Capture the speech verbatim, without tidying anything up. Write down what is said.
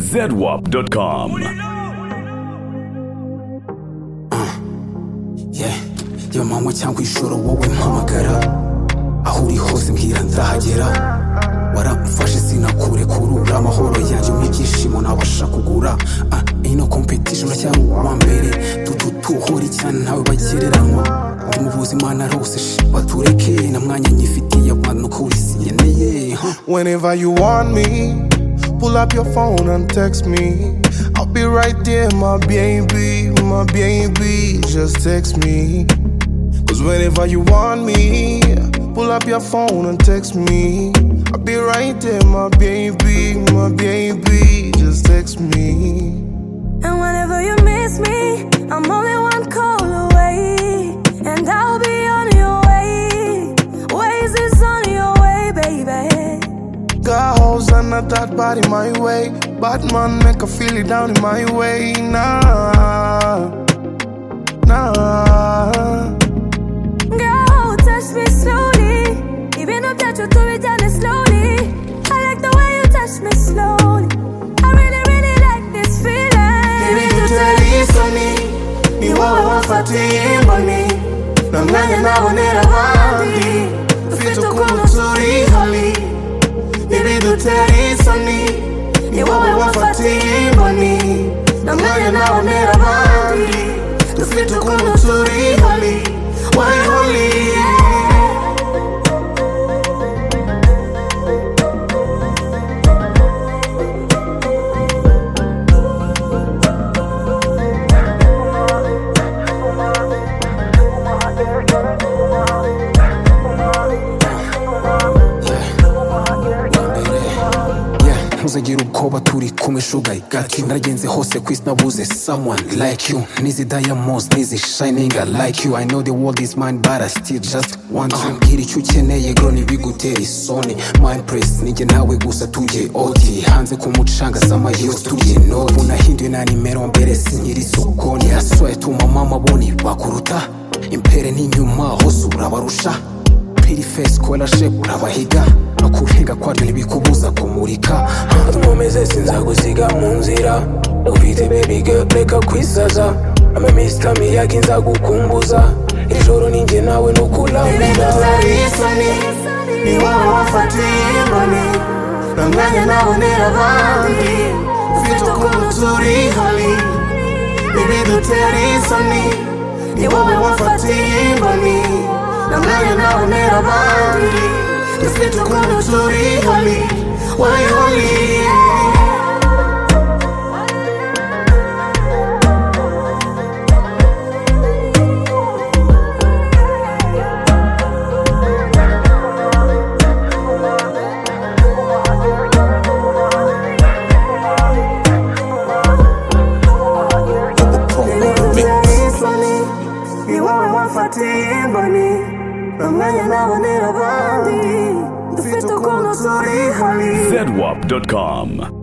zedwap dot com. Yeah, yo mama cyangwa ishoro wowe mpamagara, aho uri hose mbwira nzahagera. Waramfashe sinakure kurura, amahoro yanjye umugishimo nabasha kugura. Ah, ino competition cyangwa uwa mbere, tututuhori cyane ntawe bagereranywa. Ndi mu buzima narose batureke na mwanya nyifitiye abantu ko usiyeneye. Whenever you want me, pull up your phone and text me. I'll be right there, my baby, my baby. Just text me. Cause whenever you want me, pull up your phone and text me. I'll be right there, my baby, my baby. Just text me. And whenever you miss me, I'm only one call away. And I'll be on your way. Ways is on your way, baby. Got hoes under that body my way. Batman make her feel it down in my way. Nah, nah. Girl, touch me slowly. Even if that you do it down slowly. I like the way you touch me slowly. I really, really like this feeling. Baby, to tell you sunny, ni wawe wafatiye mboni. Na mwanya nabonera abandi, ufite ukuntu turi hali. Baby, to tell you sunny, ni wawe wafatiye mboni. Na mwanya nabonera abandi, ufite ukuntu turi hali. Why holy? Ntuzagira ubwoba turi kumwe sugar I got you. Naragenze hose kwisi nabuze someone like you. Nizi diamonds, nizi shining like you. I know the world is mine but I still just want to. Mbwira icyo ukeneye girl ntibigutera isoni. My press nijye nawe gusa tujye oti. Hanze ku mucanga sama yose tujye noti. Unahinduye na nimero mbere sinkiri sokoni. I swear to my mama boni bakuruta. Impere n'inyuma hose urabarusha. Pretty face kola shape urabahiga. No kurenga kwaryo ntibikubuza kumurika. Nkomeze sinzagusiga mu nzira. Ufite baby girl reka kwisaza. Ame Mister Miyagi nzagukumbuza. Iri joro ninjye nawe nukulambura. Baby tutari isoni, ni wowe wafatiye mboni. Na mwanya nabonera abandi, ufite ukuntu turi hali. Baby tutari isoni, ni wowe wafatiye mboni. Na mwanya nabonera abandi, ufite ukuntu turi hali. Why holy? zedwap dot com.